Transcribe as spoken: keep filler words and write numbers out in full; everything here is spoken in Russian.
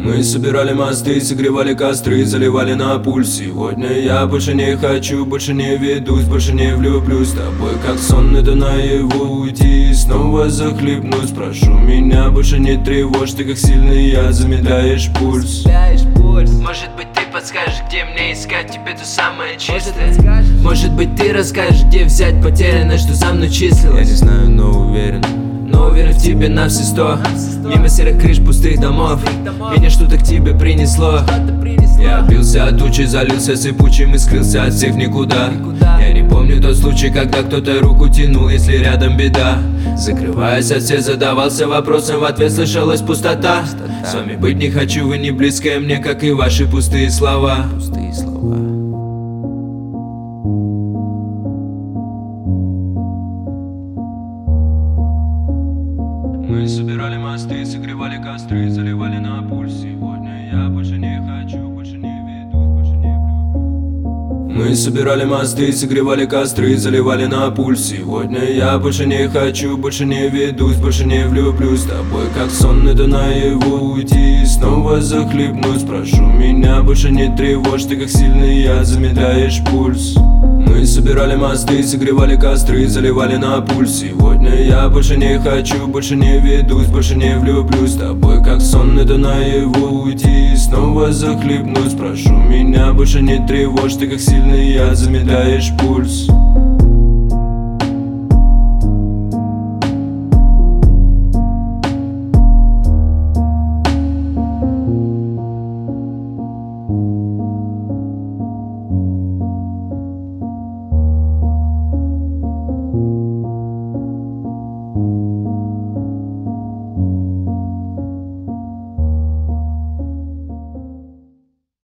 Мы собирали мосты, согревали костры, заливали на пульс. Сегодня я больше не хочу, больше не ведусь, больше не влюблюсь. С тобой как сон, это наяву уйти и снова захлебнусь. Прошу меня, больше не тревожь, ты как сильный яд, замедляешь пульс. Может быть, ты подскажешь, где мне искать тебе то самое чистое. Может быть, ты расскажешь, где взять потерянное, что за мной числилось. Я не знаю, но уверен, но уверен в тебе на все сто. Мимо серых крыш, пустых домов, меня что-то к тебе принесло. Я бился от тучи, залился сыпучим и скрылся от всех никуда. Я не помню тот случай, когда кто-то руку тянул, если рядом беда. Закрываясь от всех, задавался вопросом, в ответ слышалась пустота. С вами быть не хочу, вы не близкая мне, как и ваши пустые слова. Пустые слова. Мы собирали мосты, согревали костры, заливали на пульс. Сегодня я больше не хочу, больше не ведусь, больше не влюблюсь. Мы собирали мосты, согревали костры, заливали на пульс. Сегодня я больше не хочу, больше не ведусь, больше не влюблюсь. С тобой как сон, это наяву уйти и снова захлебнусь. Прошу меня, больше не тревожь, ты как сильный яд, замедляешь пульс. Мы собирали мосты, согревали костры, заливали на пульс. Сегодня я больше не хочу, больше не ведусь, больше не влюблюсь. С тобой как сон, это наяву уйти и снова захлебнусь. Прошу меня, больше не тревожь, ты как сильный яд, замедляешь пульс.